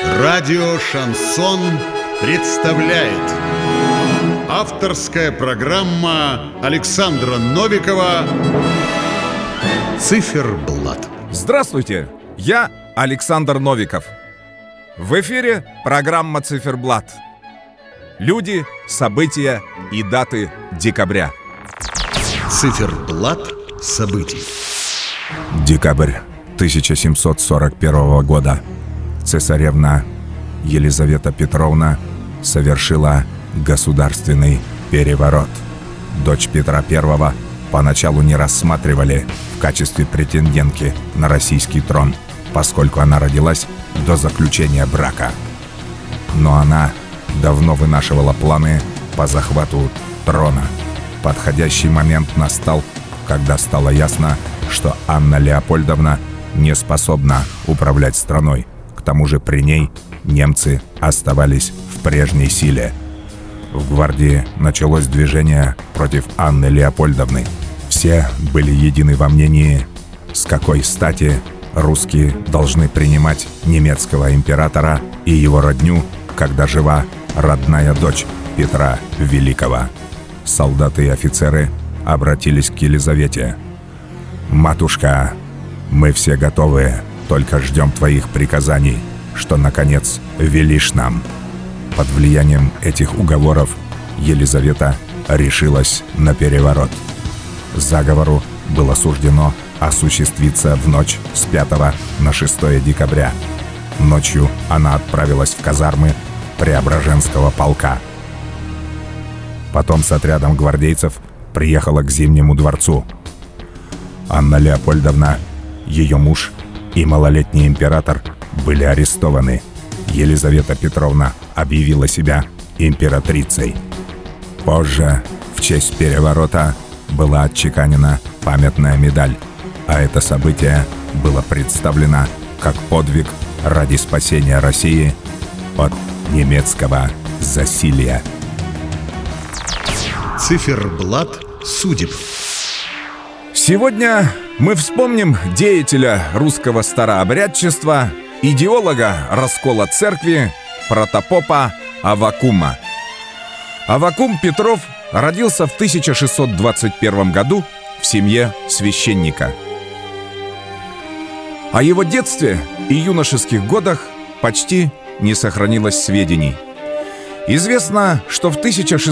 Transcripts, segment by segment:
Радио «Шансон» представляет авторская программа Александра Новикова «Циферблат». Здравствуйте, я Александр Новиков. В эфире программа «Циферблат». Люди, события и даты декабря. Циферблат событий. Декабрь 1741 года. Цесаревна Елизавета Петровна совершила государственный переворот. Дочь Петра I поначалу не рассматривали в качестве претендентки на российский трон, поскольку она родилась до заключения брака. Но она давно вынашивала планы по захвату трона. Подходящий момент настал, когда стало ясно, что Анна Леопольдовна не способна управлять страной. К тому же при ней немцы оставались в прежней силе. В гвардии началось движение против Анны Леопольдовны. Все были едины во мнении, с какой стати русские должны принимать немецкого императора и его родню, когда жива родная дочь Петра Великого. Солдаты и офицеры обратились к Елизавете. «Матушка, мы все готовы, только ждем твоих приказаний, что, наконец, велишь нам». Под влиянием этих уговоров Елизавета решилась на переворот. Заговору было суждено осуществиться в ночь с 5 на 6 декабря. Ночью она отправилась в казармы Преображенского полка. Потом с отрядом гвардейцев приехала к Зимнему дворцу. Анна Леопольдовна, ее муж и малолетний император были арестованы. Елизавета Петровна объявила себя императрицей. Позже, в честь переворота, была отчеканена памятная медаль, а это событие было представлено как подвиг ради спасения России от немецкого засилья. Циферблат судеб. Сегодня мы вспомним деятеля русского старообрядчества, идеолога раскола церкви, протопопа Аввакума. Аввакум Петров родился в 1621 году в семье священника. О его детстве и юношеских годах почти не сохранилось сведений. Известно, что в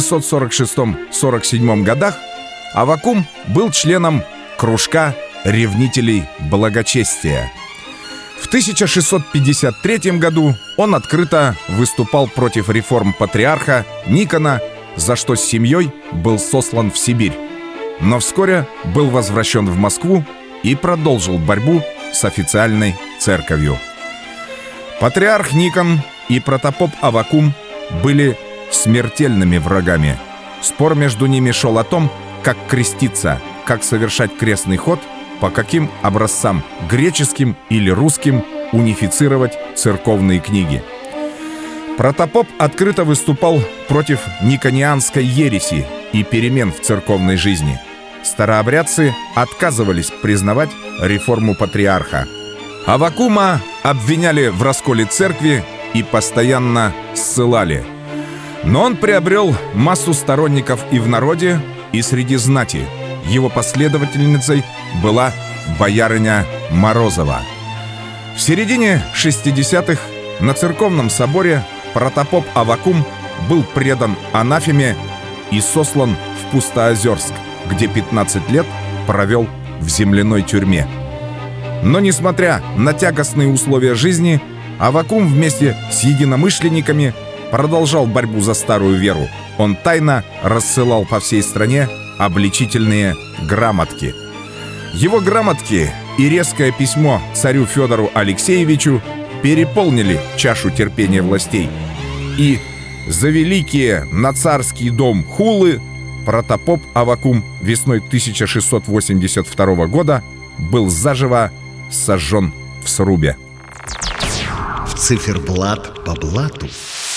1646-47 годах Аввакум был членом кружка ревнителей благочестия. В 1653 году он открыто выступал против реформ патриарха Никона, за что с семьей был сослан в Сибирь. Но вскоре был возвращен в Москву и продолжил борьбу с официальной церковью. Патриарх Никон и протопоп Аввакум были смертельными врагами. Спор между ними шел о том, как креститься, как совершать крестный ход, по каким образцам, греческим или русским, унифицировать церковные книги. Протопоп открыто выступал против никонианской ереси и перемен в церковной жизни. Старообрядцы отказывались признавать реформу патриарха. Аввакума обвиняли в расколе церкви и постоянно ссылали. Но он приобрел массу сторонников и в народе, и среди знати. Его последовательницей была боярыня Морозова. В середине 60-х на церковном соборе протопоп Аввакум был предан анафеме и сослан в Пустоозерск, где 15 лет провел в земляной тюрьме. Но несмотря на тягостные условия жизни, Аввакум вместе с единомышленниками продолжал борьбу за старую веру. Он тайно рассылал по всей стране обличительные грамотки. Его грамотки и резкое письмо царю Федору Алексеевичу переполнили чашу терпения властей. И за великие на царский дом хулы протопоп Аввакум весной 1682 года был заживо сожжен в срубе. В циферблат по блату.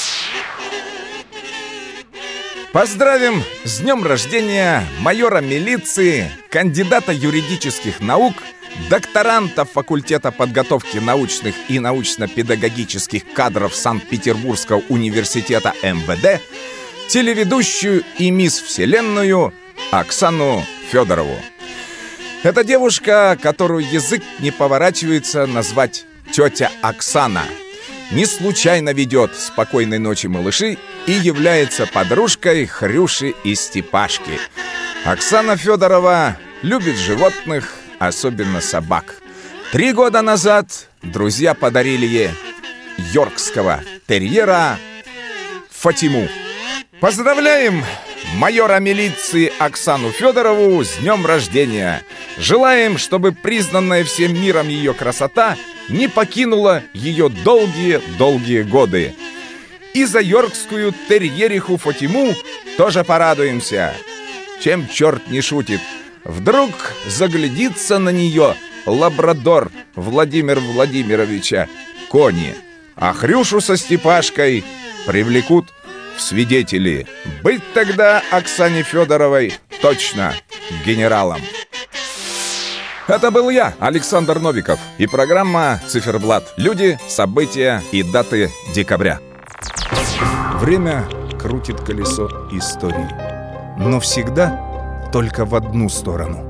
Поздравим с днем рождения майора милиции, кандидата юридических наук, докторантов факультета подготовки научных и научно-педагогических кадров Санкт-Петербургского университета МВД, телеведущую и мисс Вселенную Оксану Федорову. Это девушка, которую язык не поворачивается назвать тетя Оксана, не случайно ведет «Спокойной ночи, малыши» и является подружкой Хрюши и Степашки. Оксана Федорова любит животных, особенно собак. 3 года назад друзья подарили ей йоркского терьера Фатиму. Поздравляем майора милиции Оксану Федорову с днем рождения! Желаем, чтобы признанная всем миром ее красота не покинула ее долгие-долгие годы. И за йоркскую терьериху Фатиму тоже порадуемся. Чем черт не шутит, вдруг заглядится на нее лабрадор Владимира Владимировича Кони, а Хрюшу со Степашкой привлекут в свидетели. Быть тогда Оксане Федоровой точно генералом. Это был я, Александр Новиков, и программа «Циферблат». Люди, события и даты декабря. Время крутит колесо истории, но всегда только в одну сторону.